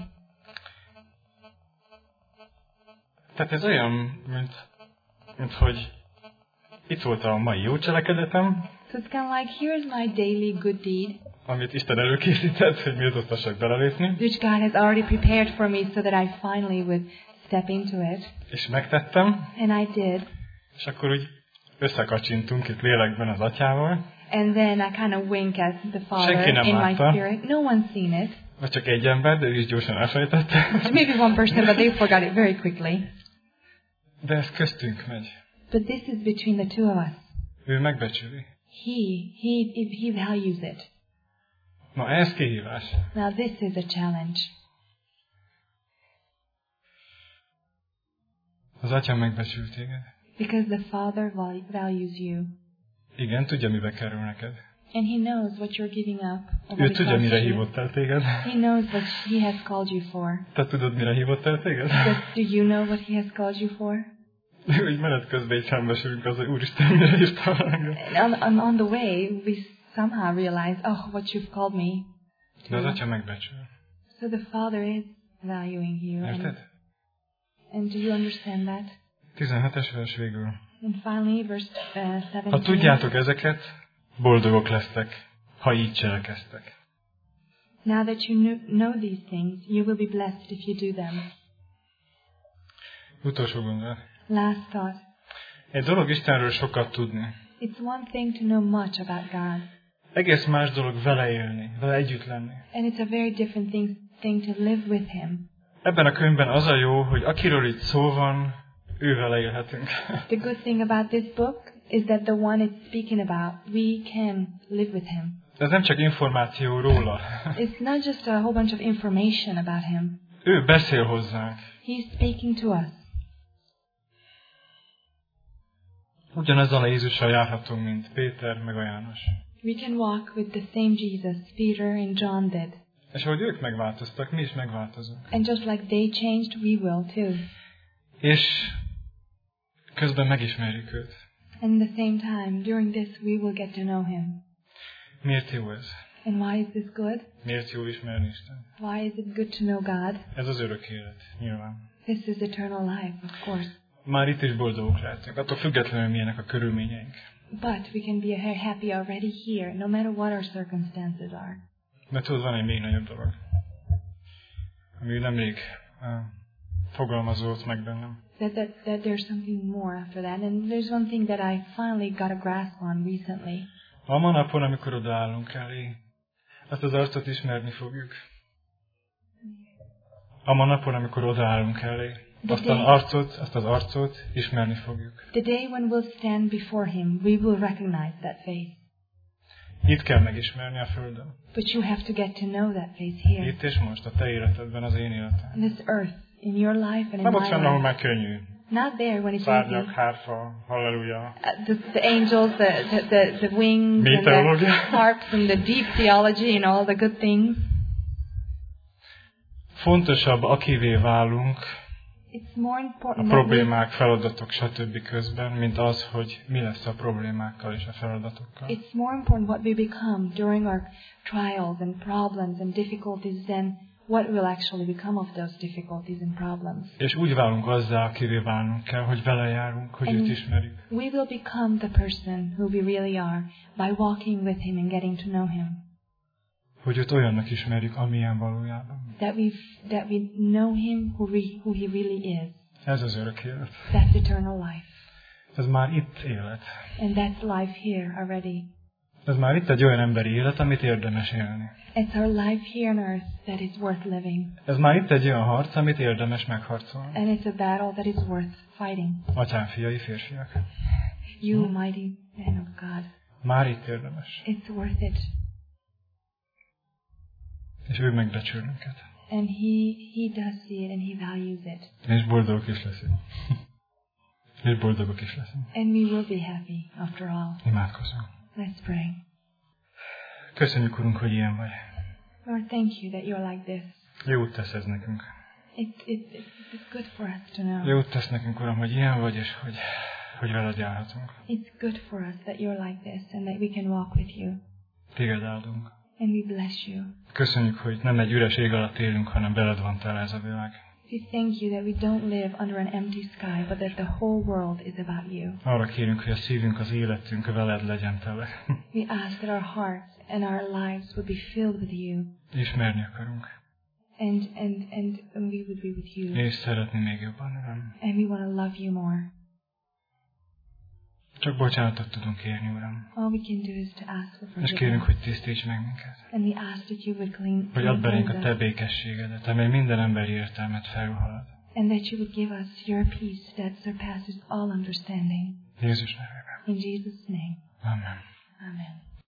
Tehát ez olyan, mint hogy itt volt a mai jó cselekedetem, So it's kind of like, here's my daily good deed, amit Isten előkészített, hogy méltóztassak belelépni, which God has already prepared for me so that I finally would step into it. és megtettem, And I did. és akkor úgy összekacsintunk itt lélekben az Atyával, And then I kind of wink at the Father Senki nem in my látta. spirit. No one's seen it. vagy csak egy ember, de ő is gyorsan elfelejtette. Maybe one person, but they forgot it very quickly. De ez köztünk megy. But this is between the two of us. Ő megbecsüli. He values it. Na ez kihívás. Now this is a challenge. Az Atya megbecsül téged. Because the Father values you. Igen, tudja, mibe kerül neked. And He knows what you're giving up. Or Ő what tudja, costs mire you. hívott el téged. He knows what He has called you for. Te tudod, mire hívott el téged? Do you know what He has called you for? Úgy menet közben így szembesülünk az, hogy Úristen, mire hívtál engem. And on the way, we somehow realize, oh, what you've called me. De az Atya megbecsül. So the Father is valuing you. Érted? And do you understand that? 17-es vers végül. And finally, verse 17. Ha tudjátok ezeket, boldogok lesztek, ha így cselekeztek. Now that you know these things, you will be blessed if you do them. Utolsó gondolat. Last thought. Egy dolog Istenről sokat tudni. It's one thing to know much about God. Egész más dolog vele élni, vele együtt lenni. And it's a very different thing to live with Him. Ebben a könyvben az a jó, hogy akiről itt szó van, ő vele élhetünk. The good thing about this book is that the one it's speaking about, we can live with Him. Ez nem csak információ róla. It's not just a whole bunch of information about Him. Ő beszél hozzánk. He's speaking to us. Ugyanazzal a Jézussal járhatunk, mint Péter meg a János. We can walk with the same Jesus Peter and John did. És ahogy ők megváltoztak, mi is megváltozunk. And just like they changed, we will too. És közben megismerjük őt. And at the same time, during this, we will get to know Him. Miért jó ez? And why is this good? Miért jó ismerni Isten? Why is it good to know God? Ez az örök élet, nyilván. This is eternal life, of course. Már itt is boldogok lehetünk, attól függetlenül milyenek a körülményeink. But we can be happy already here, no matter what our circumstances are. Mert tudod, van egy még nagyobb dolog, ami nemrég fogalmazott meg bennem. That there's something more after that. And there's one thing that I finally got a grasp on recently. A ma napon, amikor odaállunk elé, azt az arcot ismerni fogjuk. A ma napon, amikor odaállunk elé, azt az arcot ismerni fogjuk. The day when we'll stand before Him, we will recognize that face. Itt kell megismerni a Földön. But you have to get to know that face here. Itt és most, a te életedben, az én életem. On this earth, in your life and in Nem my ott fenn, ahol life. már könnyű. Not there when it's Szárnyak, easy. hárfa, halleluja. The angels, the wings, Mély and the teológia. harps, and the deep theology, and all the good things. Fontosabb, akivé válunk, It's more a important problémák, feladatok, stb. Közben, mint az, hogy mi lesz a problémákkal és a feladatokkal. It's more important what we become during our trials and problems and difficulties than what will actually become of those difficulties and problems. És úgy válunk azzá, akivé válnunk kell, hogy vele járunk, hogy őt ismerjük. We will become the person who we really are by walking with Him and getting to know Him. hogy őt olyannak ismerjük, amilyen valójában. That we know him who he really is. Ez az örök élet. That's eternal life. Ez már itt élet. And that's life here already. Ez már itt egy olyan emberi élet, amit érdemes élni. It's our life here on earth that is worth living. Ez már itt egy olyan harc, amit érdemes megharcolni. And it's a battle that is worth fighting. Atyám fiai, férfiak. You mighty man of God. Már itt érdemes. It's worth it. És ő megbecsül minket. And he does see it and he values it. És boldogok is leszünk. És boldogok is leszünk. And we will be happy after all. Imádkozzunk. Let's pray. Köszönjük, Urunk, hogy ilyen vagy. Lord, thank you that you're like this. Jót tesz ez nekünk. It's good for us to know. Jót tesz nekünk, Uram, hogy ilyen vagy, és hogy veled járhatunk. It's good for us that you're like this and that we can walk with you. Téged áldunk. And we bless you. Köszönjük, hogy nem egy üres ég alatt élünk, hanem veled van tele ez a világ. We thank you that we don't live under an empty sky, but that the whole world is about you. Arra kérünk, hogy a szívünk, az életünk veled legyen tele. We ask that our hearts and our lives would be filled with you. Ismerni akarunk. And we would be with you. És szeretni még jobban, Uram. And we want to love you more. Csak bocsánatot tudunk kérni, Uram. All we can do is to ask for És kérünk, forgiveness. hogy tisztíts meg minket. And we ask that you would Hogy add belénk a cleanse te us. békességedet, amely minden emberi értelmet felülhalad. And that you would give us your peace that surpasses all understanding. Jézus nevében. In Jesus' name. Amen. Amen.